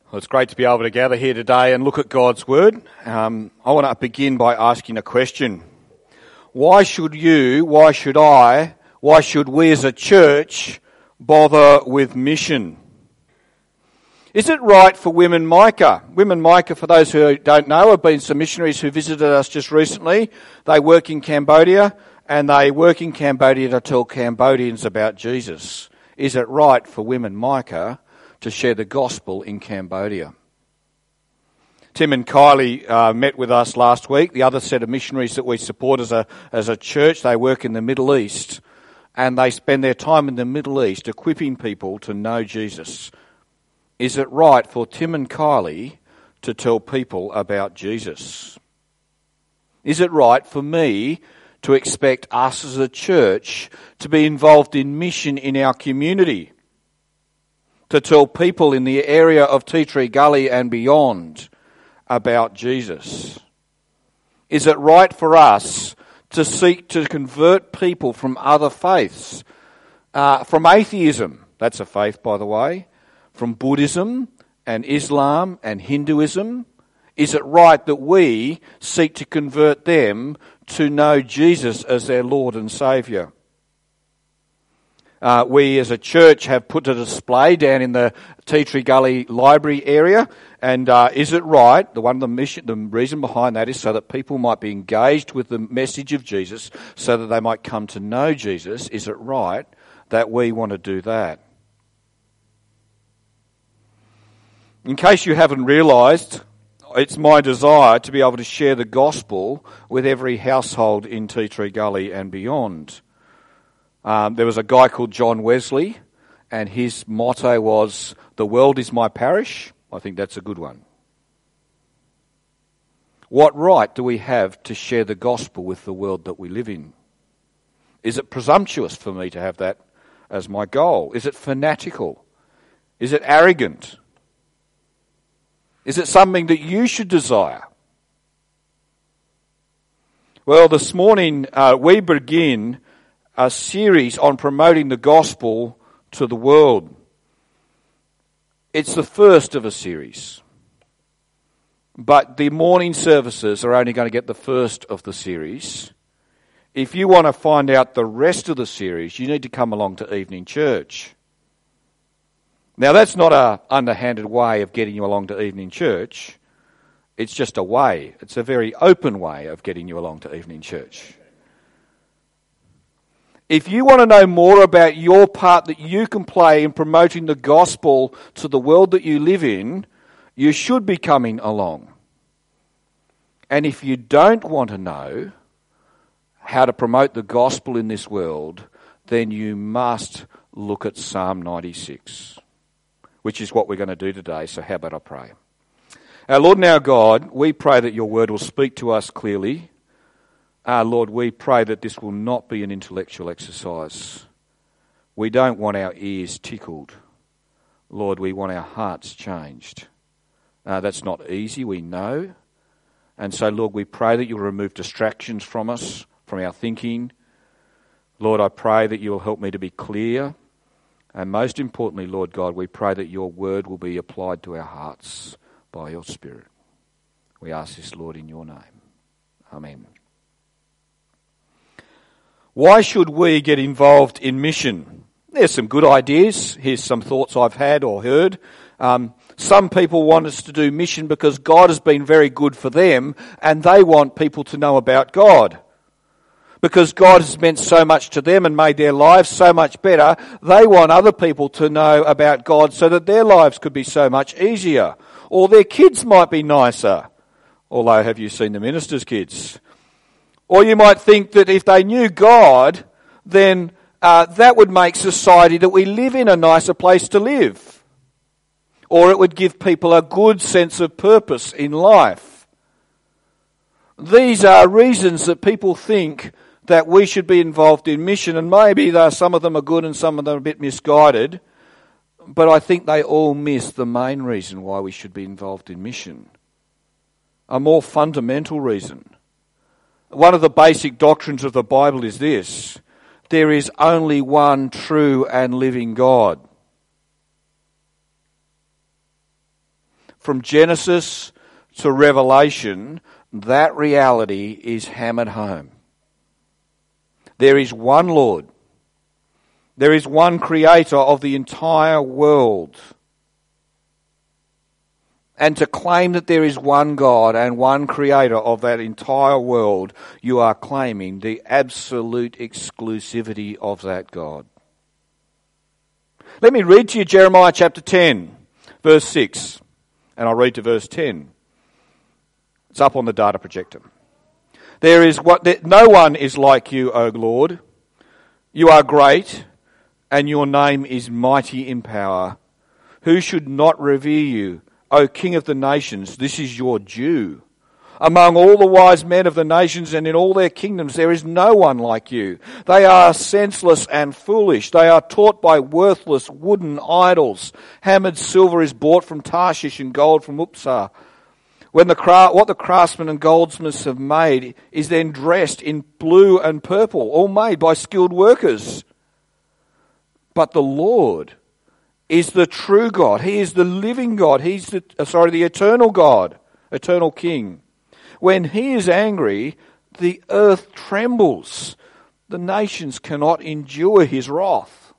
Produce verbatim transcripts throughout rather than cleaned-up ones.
Well, it's great to be able to gather here today and look at God's Word. Um, I want to begin by asking a question. Why should you, why should I, why should we as a church bother with mission? Is it right for Women Micah? Women Micah, for those who don't know, have been some missionaries who visited us just recently. They work in Cambodia, and they work in Cambodia to tell Cambodians about Jesus. Is it right for Women Micah to share the gospel in Cambodia? Tim and Kylie uh, met with us last week. The other set of missionaries that we support as a as a church, they work in the Middle East, and they spend their time in the Middle East equipping people to know Jesus. Is it right for Tim and Kylie to tell people about Jesus? Is it right for me to expect us as a church to be involved in mission in our community? To tell people in the area of Tea Tree Gully and beyond about Jesus? Is it right for us to seek to convert people from other faiths, uh, from atheism, that's a faith by the way, from Buddhism and Islam and Hinduism? Is it right that we seek to convert them to know Jesus as their Lord and Saviour? Uh, we as a church have put a display down in the Tea Tree Gully library area, and uh, is it right, the one of the mission, the reason behind that is so that people might be engaged with the message of Jesus, so that they might come to know Jesus. Is it right that we want to do that? In case you haven't realised, it's my desire to be able to share the gospel with every household in Tea Tree Gully and beyond. Um, there was a guy called John Wesley, and his motto was, "The world is my parish." I think that's a good one. What right do we have to share the gospel with the world that we live in? Is it presumptuous for me to have that as my goal? Is it fanatical? Is it arrogant? Is it something that you should desire? Well, this morning uh, we begin a series on promoting the gospel to the world. It's the first of a series. But the morning services are only going to get the first of the series. If you want to find out the rest of the series, you need to come along to evening church. Now, that's not an underhanded way of getting you along to evening church. It's just a way. It's a very open way of getting you along to evening church. If you want to know more about your part that you can play in promoting the gospel to the world that you live in, you should be coming along. And if you don't want to know how to promote the gospel in this world, then you must look at Psalm ninety-six, which is what we're going to do today. So how about I pray? Our Lord and our God, we pray that your word will speak to us clearly. Our Lord, we pray that this will not be an intellectual exercise. We don't want our ears tickled. Lord, we want our hearts changed. Uh, that's not easy, we know. And so, Lord, we pray that you'll remove distractions from us, from our thinking. Lord, I pray that you'll help me to be clear. And most importantly, Lord God, we pray that your word will be applied to our hearts by your Spirit. We ask this, Lord, in your name. Amen. Why should we get involved in mission? There's some good ideas. Here's some thoughts I've had or heard. Um, some people want us to do mission because God has been very good for them and they want people to know about God. Because God has meant so much to them and made their lives so much better, they want other people to know about God so that their lives could be so much easier. Or their kids might be nicer. Although, have you seen the minister's kids? Or you might think that if they knew God, then uh, that would make society that we live in a nicer place to live. Or it would give people a good sense of purpose in life. These are reasons that people think that we should be involved in mission, and maybe some of them are good and some of them are a bit misguided, but I think they all miss the main reason why we should be involved in mission. A more fundamental reason. One of the basic doctrines of the Bible is this: there is only one true and living God. From Genesis to Revelation, that reality is hammered home. There is one Lord. There is one creator of the entire world. And to claim that there is one God and one creator of that entire world, you are claiming the absolute exclusivity of that God. Let me read to you Jeremiah chapter ten, verse six. And I'll read to verse ten. It's up on the data projector. There is what there, no one is like you, O Lord. You are great, and your name is mighty in power. Who should not revere you, O King of the nations? This is your due. Among all the wise men of the nations and in all their kingdoms, there is no one like you. They are senseless and foolish. They are taught by worthless wooden idols. Hammered silver is bought from Tarshish and gold from Upsar. When the cra- what the craftsmen and goldsmiths have made is then dressed in blue and purple, all made by skilled workers. But the Lord is the true God. He is the living God. He's the, uh, sorry, the eternal God, eternal King. When he is angry, the earth trembles. The nations cannot endure his wrath.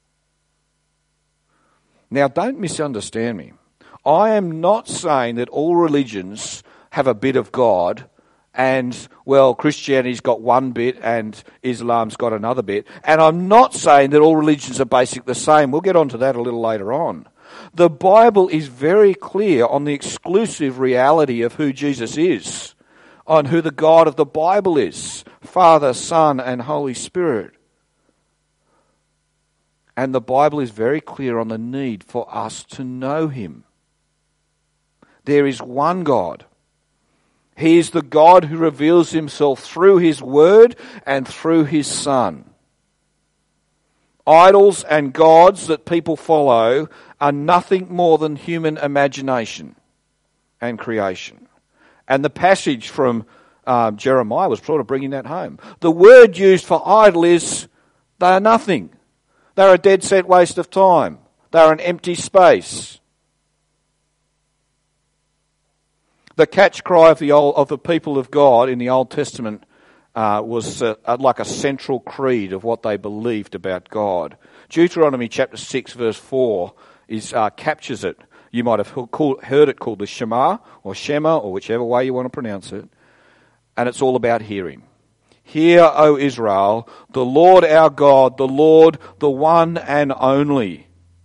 Now, don't misunderstand me. I am not saying that all religions have a bit of God and, well, Christianity's got one bit and Islam's got another bit. And I'm not saying that all religions are basically the same. We'll get onto that a little later on. The Bible is very clear on the exclusive reality of who Jesus is, on who the God of the Bible is, Father, Son, and Holy Spirit. And the Bible is very clear on the need for us to know him. There is one God. He is the God who reveals himself through his word and through his Son. Idols and gods that people follow are nothing more than human imagination and creation. And the passage from um, Jeremiah was sort of bringing that home. The word used for idol is, they are nothing. They're a dead set waste of time. They're an empty space. The catch cry of the old, of the people of God in the Old Testament uh, was uh, like a central creed of what they believed about God. Deuteronomy chapter six verse four is uh, captures it. You might have called, heard it called the Shema or Shema or whichever way you want to pronounce it. And it's all about hearing. Hear, O Israel, the Lord our God, the Lord, the one and only.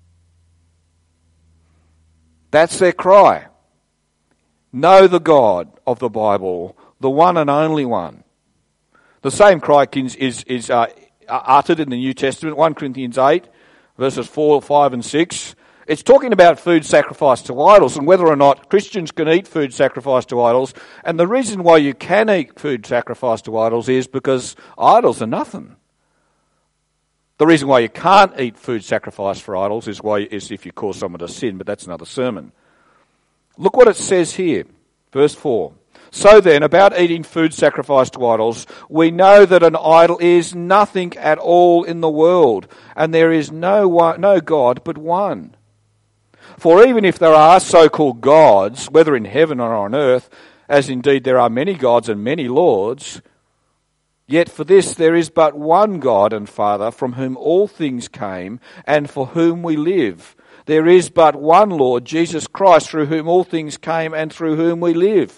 That's their cry. Know the God of the Bible, the one and only one. The same cry is, is, is uh, uttered in the New Testament, First Corinthians eight, verses four, five and six. It's talking about food sacrificed to idols and whether or not Christians can eat food sacrificed to idols. And the reason why you can eat food sacrificed to idols is because idols are nothing. The reason why you can't eat food sacrificed for idols is, why, is if you cause someone to sin, but that's another sermon. Look what it says here, verse four. So then, about eating food sacrificed to idols, we know that an idol is nothing at all in the world, and there is no one, no God but one. For even if there are so-called gods, whether in heaven or on earth, as indeed there are many gods and many lords, yet for this there is but one God and Father, from whom all things came, and for whom we live. There is but one Lord, Jesus Christ, through whom all things came and through whom we live.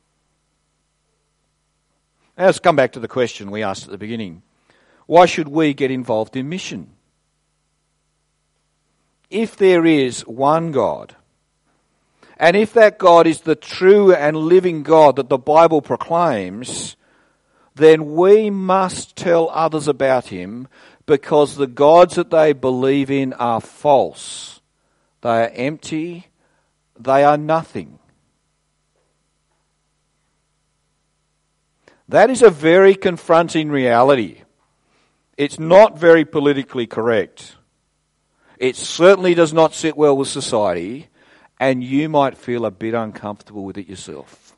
Now let's come back to the question we asked at the beginning. Why should we get involved in mission? If there is one God, and if that God is the true and living God that the Bible proclaims, then we must tell others about him, because the gods that they believe in are false. They are empty. They are nothing. That is a very confronting reality. It's not very politically correct. It certainly does not sit well with society, and you might feel a bit uncomfortable with it yourself.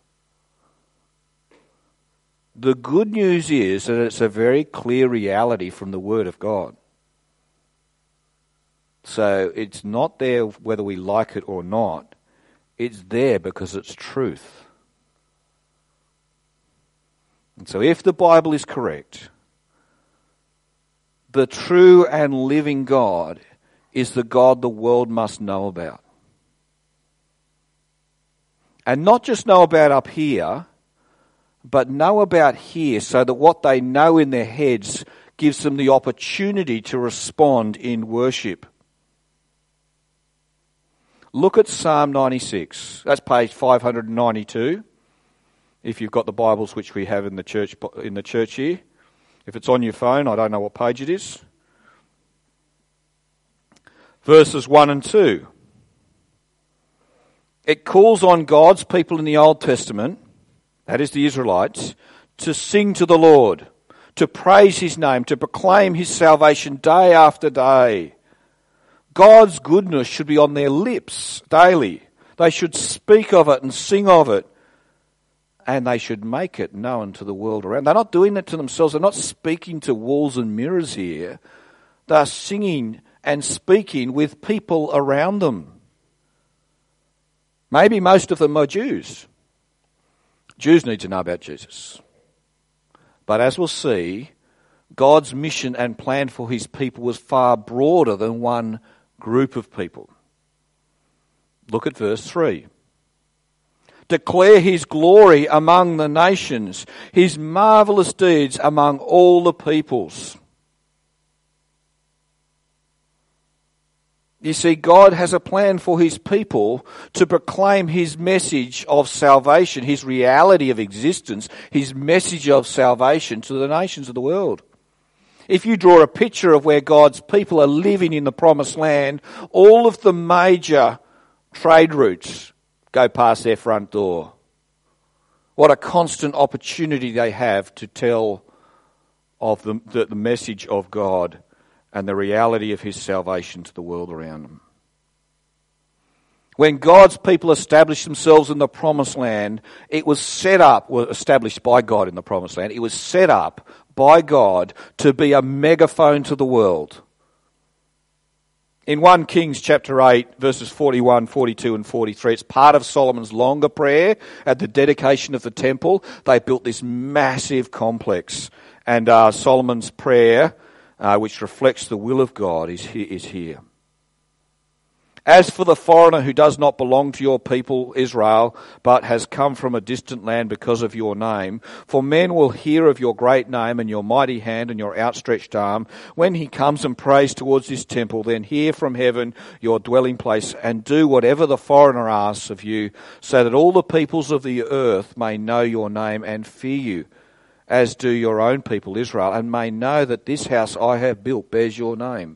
The good news is that it's a very clear reality from the Word of God. So it's not there whether we like it or not. It's there because it's truth. And so if the Bible is correct, the true and living God is the God the world must know about. And not just know about up here, but know about here so that what they know in their heads gives them the opportunity to respond in worship. Look at Psalm ninety-six. That's page five hundred ninety-two. If you've got the Bibles which we have in the church in the church here. If it's on your phone, I don't know what page it is. Verses one and two. It calls on God's people in the Old Testament, that is the Israelites, to sing to the Lord, to praise his name, to proclaim his salvation day after day. God's goodness should be on their lips daily. They should speak of it and sing of it. And they should make it known to the world around. They're not doing it to themselves. They're not speaking to walls and mirrors here. They're singing and speaking with people around them. Maybe most of them are Jews. Jews need to know about Jesus. But as we'll see, God's mission and plan for his people was far broader than one group of people. Look at verse three. Declare his glory among the nations, his marvelous deeds among all the peoples. You see, God has a plan for his people to proclaim his message of salvation, his reality of existence, his message of salvation to the nations of the world. If you draw a picture of where God's people are living in the promised land, all of the major trade routes go past their front door. What a constant opportunity they have to tell of the, the, the message of God and the reality of his salvation to the world around them. When God's people established themselves in the promised land, it was set up, well, established by God in the promised land, it was set up by God to be a megaphone to the world. In First Kings chapter eight, verses forty-one, forty-two and forty-three, it's part of Solomon's longer prayer at the dedication of the temple. They built this massive complex. And uh, Solomon's prayer, uh, which reflects the will of God, is, he- is here. As for the foreigner who does not belong to your people Israel, but has come from a distant land because of your name, for men will hear of your great name and your mighty hand and your outstretched arm. When he comes and prays towards this temple, then hear from heaven your dwelling place and do whatever the foreigner asks of you, so that all the peoples of the earth may know your name and fear you, as do your own people Israel, and may know that this house I have built bears your name.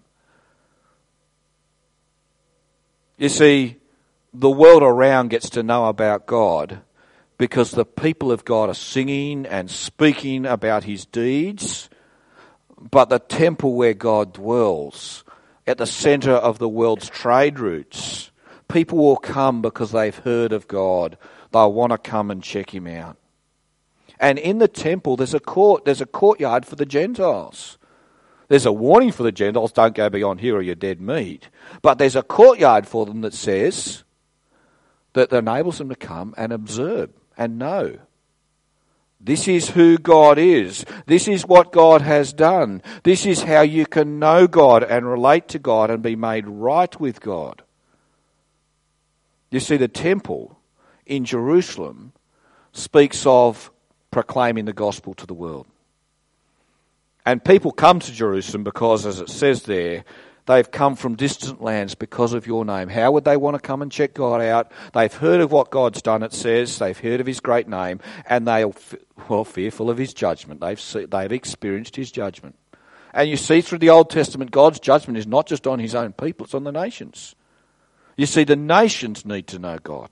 You see, the world around gets to know about God because the people of God are singing and speaking about his deeds, but the temple where God dwells, at the centre of the world's trade routes, people will come because they've heard of God. They'll want to come and check him out. And in the temple, there's a court, there's a courtyard for the Gentiles. There's a warning for the Gentiles, don't go beyond here or you're dead meat. But there's a courtyard for them that says, that enables them to come and observe and know. This is who God is. This is what God has done. This is how you can know God and relate to God and be made right with God. You see, the temple in Jerusalem speaks of proclaiming the gospel to the world. And people come to Jerusalem because, as it says there, they've come from distant lands because of your name. How would they want to come and check God out? They've heard of what God's done, it says. They've heard of his great name. And they're, well, fearful of his judgment. They've, see, they've experienced his judgment. And you see through the Old Testament, God's judgment is not just on his own people, it's on the nations. You see, the nations need to know God.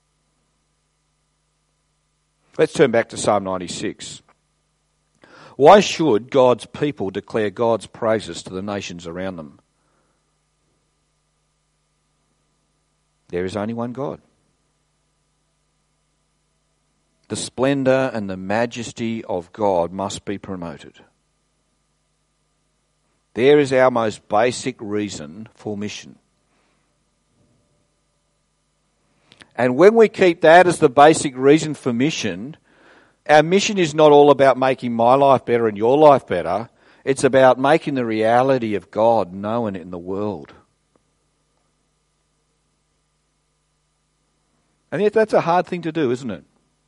Let's turn back to Psalm ninety-six. Why should God's people declare God's praises to the nations around them? There is only one God. The splendour and the majesty of God must be promoted. There is our most basic reason for mission. And when we keep that as the basic reason for mission, our mission is not all about making my life better and your life better. It's about making the reality of God known in the world. And yet that's a hard thing to do, isn't it?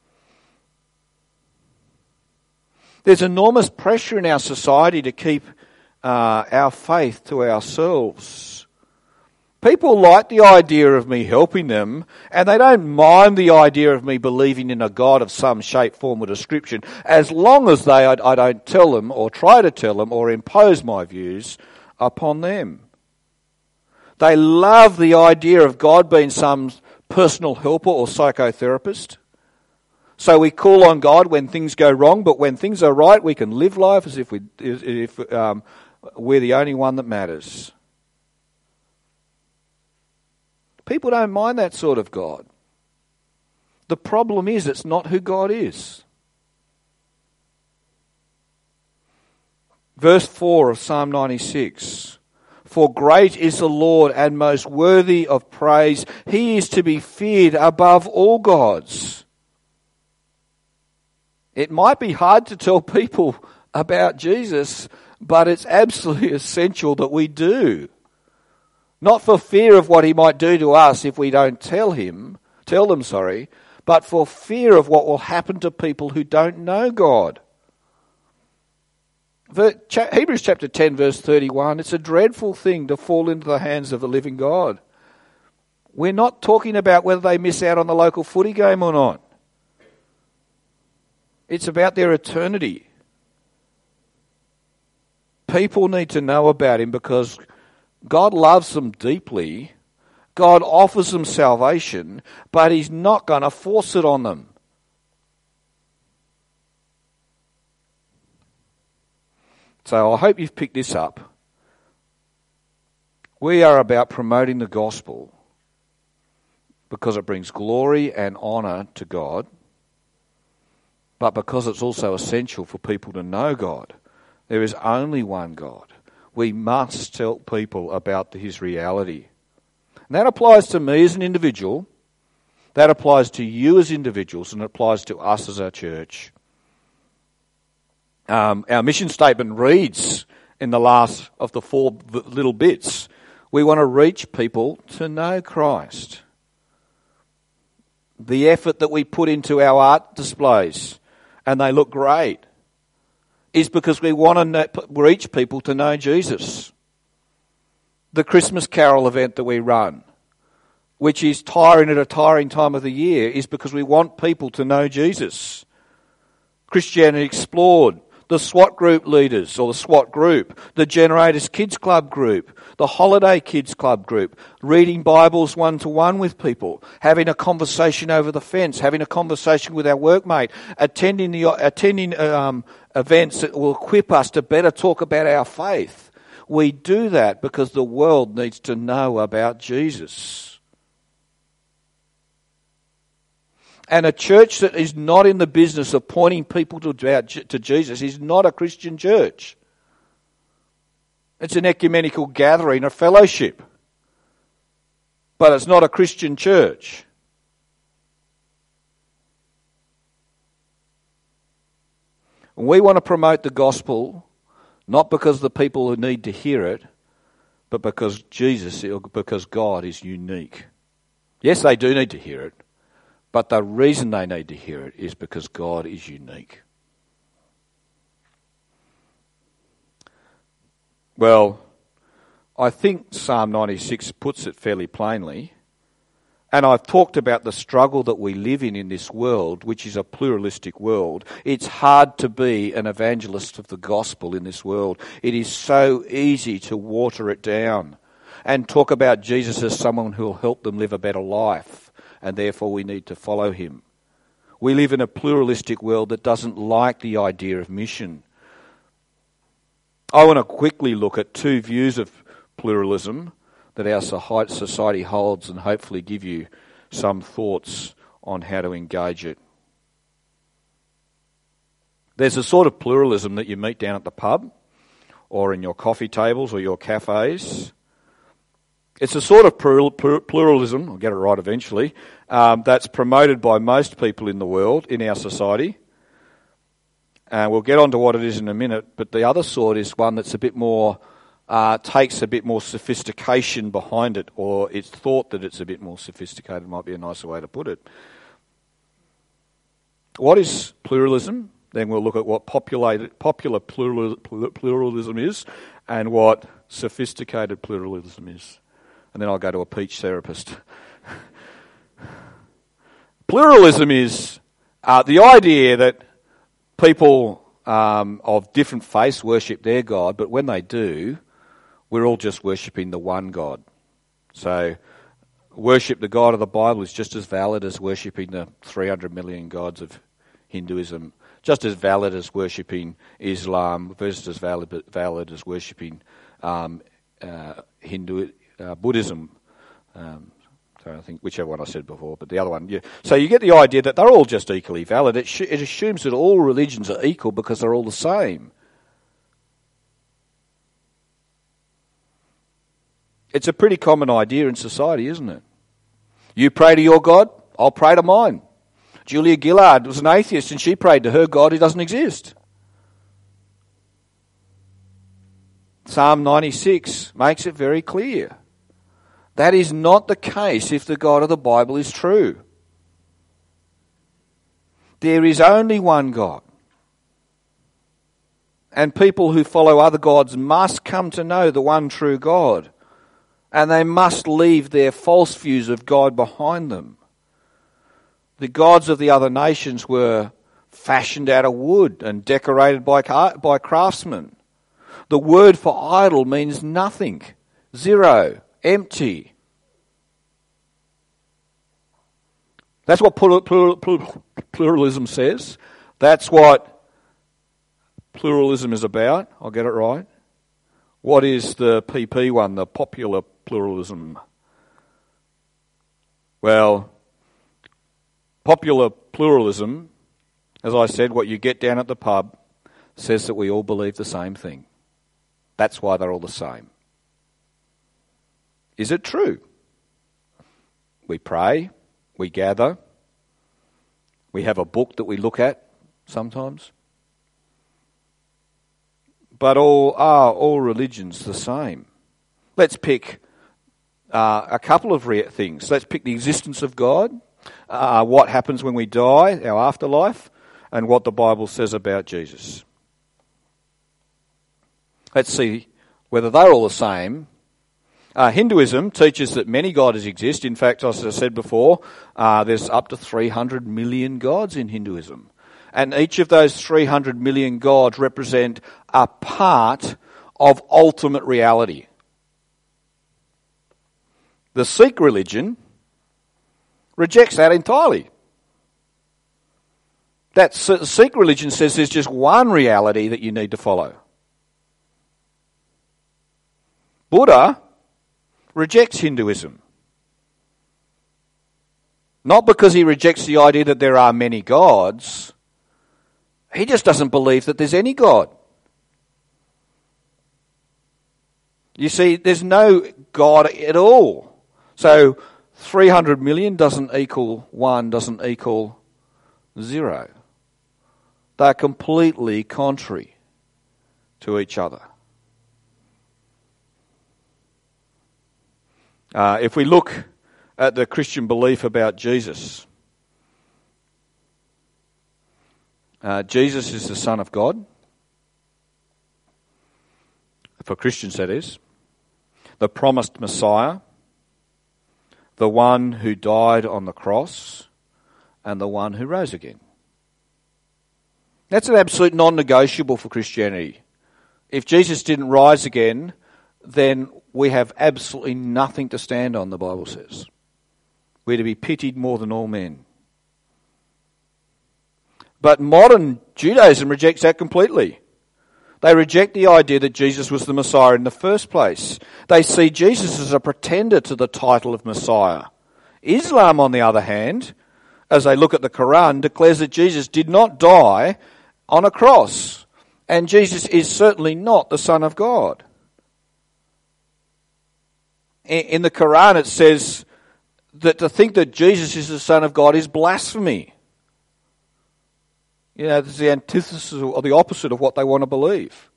There's enormous pressure in our society to keep uh, our faith to ourselves. People like the idea of me helping them, and they don't mind the idea of me believing in a God of some shape, form or description, as long as they I, I don't tell them or try to tell them or impose my views upon them. They love the idea of God being some personal helper or psychotherapist. So we call on God when things go wrong, but when things are right, we can live life as if, we, as if um, we're the only one that matters. People don't mind that sort of God. The problem is it's not who God is. Verse four of Psalm ninety-six. For great is the Lord and most worthy of praise. He is to be feared above all gods. It might be hard to tell people about Jesus, but it's absolutely essential that we do. Not for fear of what he might do to us if we don't tell him, tell them, sorry, but for fear of what will happen to people who don't know God. Hebrews chapter ten verse thirty-one, it's a dreadful thing to fall into the hands of the living God. We're not talking about whether they miss out on the local footy game or not. It's about their eternity. People need to know about him because God loves them deeply. God offers them salvation, but he's not going to force it on them. So I hope you've picked this up. We are about promoting the gospel because it brings glory and honour to God, but because it's also essential for people to know God. There is only one God. We must tell people about his reality. And that applies to me as an individual, that applies to you as individuals, and it applies to us as our church. Um, our mission statement reads in the last of the four little bits, we want to reach people to know Christ. The effort that we put into our art displays, and they look great, is because we want to know, reach people to know Jesus. The Christmas Carol event that we run, which is tiring at a tiring time of the year, is because we want people to know Jesus. Christianity Explored, the SWAT group leaders, or the SWAT group, the Generators Kids Club group, the Holiday Kids Club group, reading Bibles one-to-one with people, having a conversation over the fence, having a conversation with our workmate, attending the attending um, events that will equip us to better talk about our faith. We do that because the world needs to know about Jesus. And a church that is not in the business of pointing people to, to Jesus is not a Christian church. It's an ecumenical gathering, a fellowship. But it's not a Christian church. We want to promote the gospel, not because the people who need to hear it, but because Jesus, because God is unique. Yes, they do need to hear it. But the reason they need to hear it is because God is unique. Well, I think Psalm ninety-six puts it fairly plainly. And I've talked about the struggle that we live in in this world, which is a pluralistic world. It's hard to be an evangelist of the gospel in this world. It is so easy to water it down and talk about Jesus as someone who will help them live a better life. And therefore we need to follow him. We live in a pluralistic world that doesn't like the idea of mission. I want to quickly look at two views of pluralism that our society holds and hopefully give you some thoughts on how to engage it. There's a sort of pluralism that you meet down at the pub or in your coffee tables or your cafes. It's a sort of plural, pluralism, I'll get it right eventually, um, that's promoted by most people in the world, in our society. Uh, we'll get on to what it is in a minute, but the other sort is one that's a bit more, uh, takes a bit more sophistication behind it, or it's thought that it's a bit more sophisticated, might be a nicer way to put it. What is pluralism? Then we'll look at what populated, popular plural, pluralism is and what sophisticated pluralism is. And then I'll go to a peach therapist. Pluralism is uh, the idea that people um, of different faiths worship their God, but when they do, we're all just worshipping the one God. So worship the God of the Bible is just as valid as worshipping the three hundred million gods of Hinduism, just as valid as worshipping Islam, just as valid, valid as worshipping um, uh, Hindu uh, Buddhism. Um, so I think whichever one I said before, but the other one. Yeah. So you get the idea that they're all just equally valid. It, sh- it assumes that all religions are equal because they're all the same. It's a pretty common idea in society, isn't it? You pray to your God, I'll pray to mine. Julia Gillard was an atheist and she prayed to her God who doesn't exist. Psalm ninety-six makes it very clear. That is not the case if the God of the Bible is true. There is only one God. And people who follow other gods must come to know the one true God. And they must leave their false views of God behind them. The gods of the other nations were fashioned out of wood and decorated by, by craftsmen. The word for idol means nothing, zero, empty. That's what pluralism says. That's what pluralism is about. I'll get it right. What is the P P one, the popular pluralism? Well, popular pluralism, as I said, what you get down at the pub, says that we all believe the same thing. That's why they're all the same. Is it true? We pray, we gather, we have a book that we look at sometimes. But all are all religions the same? Let's pick uh, a couple of re- things. Let's pick the existence of God, uh, what happens when we die, our afterlife, and what the Bible says about Jesus. Let's see whether they're all the same. Uh, Hinduism teaches that many gods exist. In fact, as I said before, uh, there's up to three hundred million gods in Hinduism. And each of those three hundred million gods represent a part of ultimate reality. The Sikh religion rejects that entirely. That Sikh religion says there's just one reality that you need to follow. Buddha rejects Hinduism. Not because he rejects the idea that there are many gods. He just doesn't believe that there's any God. You see, there's no God at all. So three hundred million doesn't equal one, doesn't equal zero. They're completely contrary to each other. Uh, if we look at the Christian belief about Jesus, uh, Jesus is the Son of God. For Christians, that is. The promised Messiah, the one who died on the cross, and the one who rose again. That's an absolute non-negotiable for Christianity. If Jesus didn't rise again, then we have absolutely nothing to stand on, the Bible says. We're to be pitied more than all men. But modern Judaism rejects that completely. They reject the idea that Jesus was the Messiah in the first place. They see Jesus as a pretender to the title of Messiah. Islam, on the other hand, as they look at the Quran, declares that Jesus did not die on a cross. And Jesus is certainly not the Son of God. In the Quran it says that to think that Jesus is the Son of God is blasphemy. You know, it's the antithesis or the opposite of what they want to believe.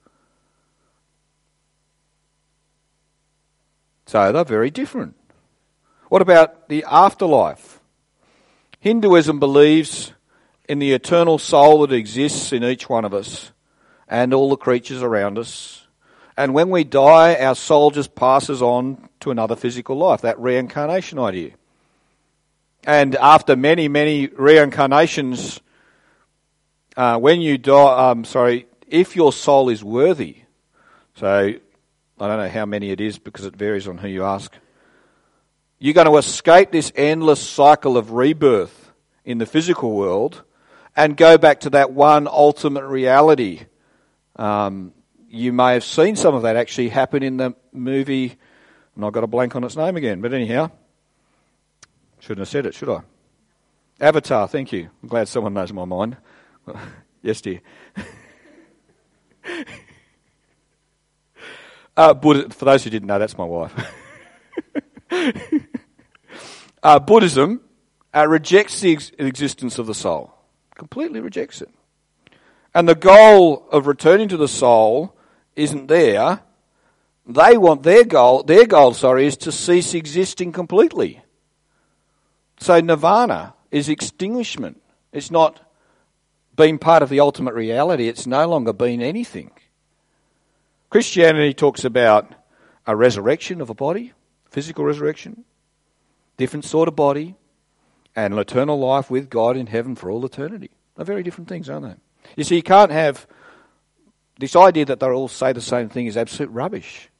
So they're very different. What about the afterlife? Hinduism believes in the eternal soul that exists in each one of us and all the creatures around us. And when we die, our soul just passes on to another physical life, that reincarnation idea. And after many, many reincarnations, uh, when you die, um, sorry, if your soul is worthy, so I don't know how many it is because it varies on who you ask, you're going to escape this endless cycle of rebirth in the physical world and go back to that one ultimate reality. Um, you may have seen some of that actually happen in the movie, and I've got a blank on its name again, but anyhow, shouldn't have said it, should I? Avatar, thank you. I'm glad someone knows my mind. Yes, dear. uh, Buddha, for those who didn't know, that's my wife. uh, Buddhism uh, rejects the ex- existence of the soul. Completely rejects it. And the goal of returning to the soul isn't there. They want their goal, their goal, sorry, is to cease existing completely. So nirvana is extinguishment. It's not being part of the ultimate reality. It's no longer being anything. Christianity talks about a resurrection of a body, physical resurrection, different sort of body, and an eternal life with God in heaven for all eternity. They're very different things, aren't they? You see, you can't have this idea that they all say the same thing is absolute rubbish.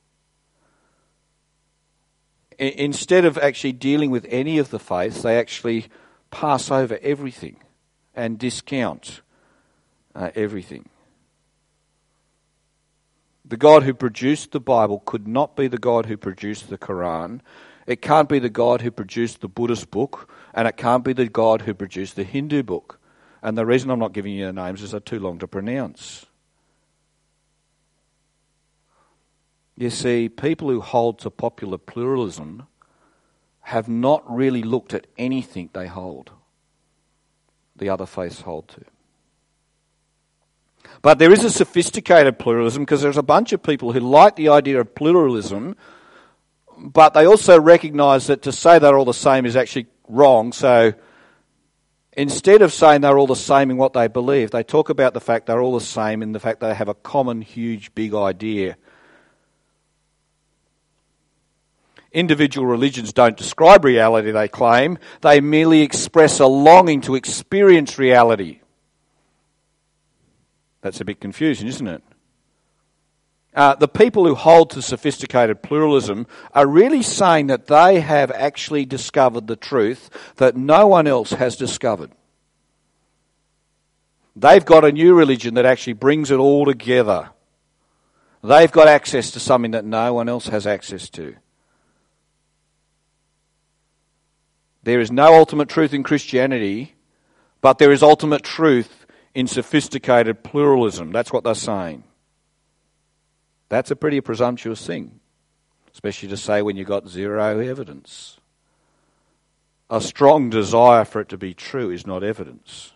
I, instead of actually dealing with any of the faiths, they actually pass over everything and discount uh, everything. The God who produced the Bible could not be the God who produced the Quran. It can't be the God who produced the Buddhist book, and it can't be the God who produced the Hindu book. And the reason I'm not giving you the names is they're too long to pronounce. You see, people who hold to popular pluralism have not really looked at anything they hold, the other faiths hold to. But there is a sophisticated pluralism because there's a bunch of people who like the idea of pluralism, but they also recognise that to say they're all the same is actually wrong. So instead of saying they're all the same in what they believe, they talk about the fact they're all the same in the fact they have a common, huge, big idea. Individual religions don't describe reality, they claim. They merely express a longing to experience reality. That's a bit confusing, isn't it? Uh, the people who hold to sophisticated pluralism are really saying that they have actually discovered the truth that no one else has discovered. They've got a new religion that actually brings it all together. They've got access to something that no one else has access to. There is no ultimate truth in Christianity, but there is ultimate truth in sophisticated pluralism. That's what they're saying. That's a pretty presumptuous thing, especially to say when you've got zero evidence. A strong desire for it to be true is not evidence.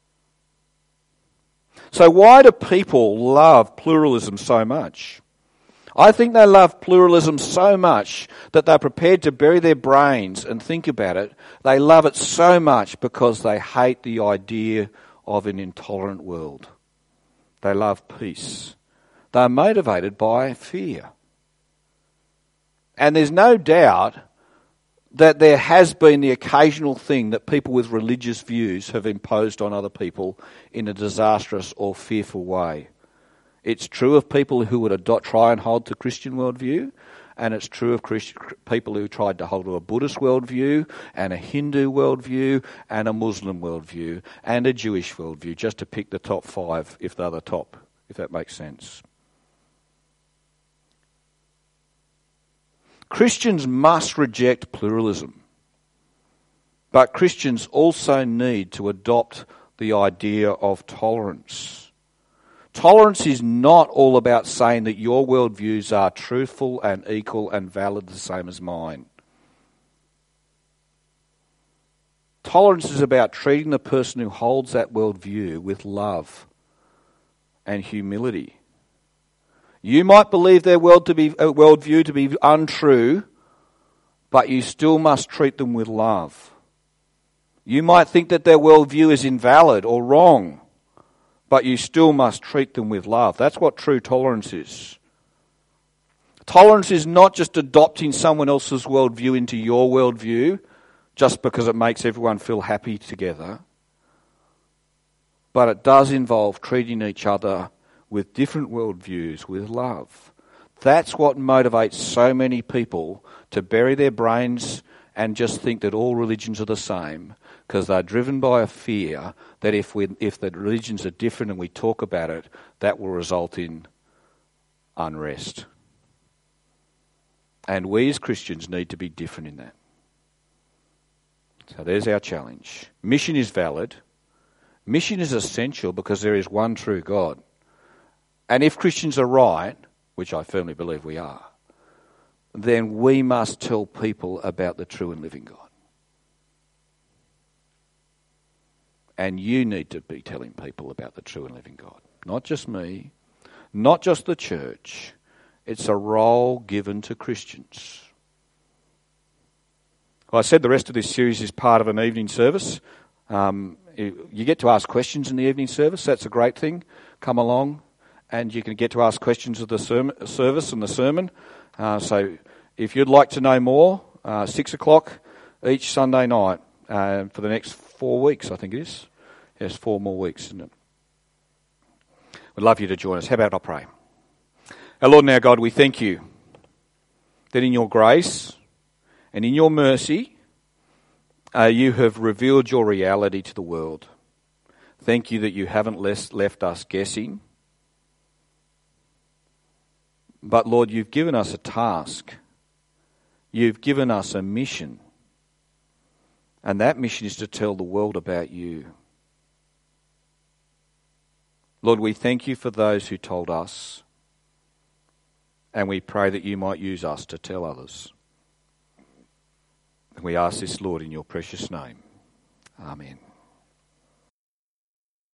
So why do people love pluralism so much? I think they love pluralism so much that they're prepared to bury their brains and think about it. They love it so much because they hate the idea of an intolerant world. They love peace. They're motivated by fear. And there's no doubt that there has been the occasional thing that people with religious views have imposed on other people in a disastrous or fearful way. It's true of people who would adopt, try and hold to Christian worldview, and it's true of Christ, people who tried to hold to a Buddhist worldview, and a Hindu worldview, and a Muslim worldview, and a Jewish worldview, just to pick the top five, if they're the top, if that makes sense. Christians must reject pluralism, but Christians also need to adopt the idea of tolerance. Tolerance is not all about saying that your worldviews are truthful and equal and valid the same as mine. Tolerance is about treating the person who holds that worldview with love and humility. You might believe their world to be, uh, worldview to be untrue, but you still must treat them with love. You might think that their worldview is invalid or wrong, but you still must treat them with love. That's what true tolerance is. Tolerance is not just adopting someone else's worldview into your worldview just because it makes everyone feel happy together, but it does involve treating each other with different worldviews with love. That's what motivates so many people to bury their brains and just think that all religions are the same, because they're driven by a fear that if we, if the religions are different and we talk about it, that will result in unrest. And we as Christians need to be different in that. So there's our challenge. Mission is valid. Mission is essential because there is one true God. And if Christians are right, which I firmly believe we are, then we must tell people about the true and living God. And you need to be telling people about the true and living God. Not just me, not just the church. It's a role given to Christians. Well, I said the rest of this series is part of an evening service. Um, you get to ask questions in the evening service. That's a great thing. Come along and you can get to ask questions of the sermon, service and the sermon. Uh, so if you'd like to know more, uh, six o'clock each Sunday night uh, for the next four weeks, I think it is. Yes, four more weeks, isn't it? We'd love you to join us. How about I pray? Our Lord and our God, we thank you that in your grace and in your mercy, uh, you have revealed your reality to the world. Thank you that you haven't left, left us guessing. But Lord, you've given us a task. You've given us a mission. And that mission is to tell the world about you. Lord, we thank you for those who told us. And we pray that you might use us to tell others. And we ask this, Lord, in your precious name. Amen.